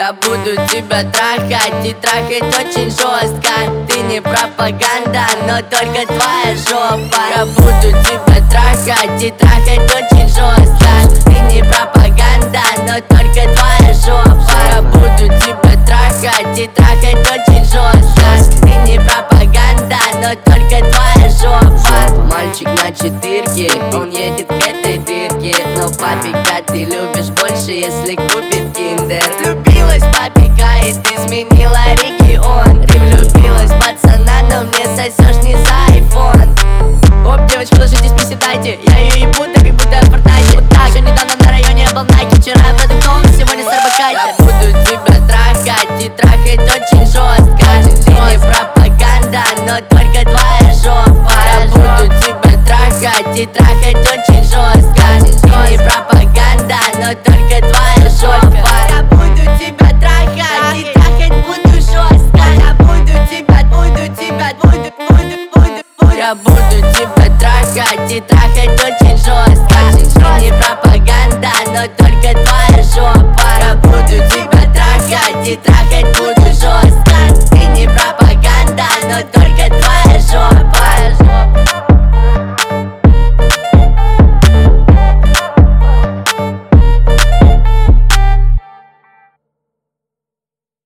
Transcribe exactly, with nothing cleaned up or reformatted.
Я буду тебя трахать и трахать очень жестко. Ты не пропаганда, но только твоя жопа. Я буду тебя трахать и трахать очень жестко. Ты не пропаганда, но только твоя жопа. Я буду тебя трахать и трахать очень жестко. Ты не пропаганда, но только твоя жопа. Мальчик на четырке, он едет к этой дырке. Но папика ты любишь больше, если купит киндер. Влюбилась папика и ты изменила регион. Ты влюбилась пацана, но мне сосешь не за айфон. Оп, девочки, ложитесь, приседайте. Я ее ебу, так как будто в Фортнайте. Вот так, еще недавно на районе я был в Найке. Вчера в этом доме, сегодня с Арбакайте. Я буду тебя трахать и трахать очень жестко. Ты не пропаганда, но только твоя жопа. Я буду тебя трахать и трахать очень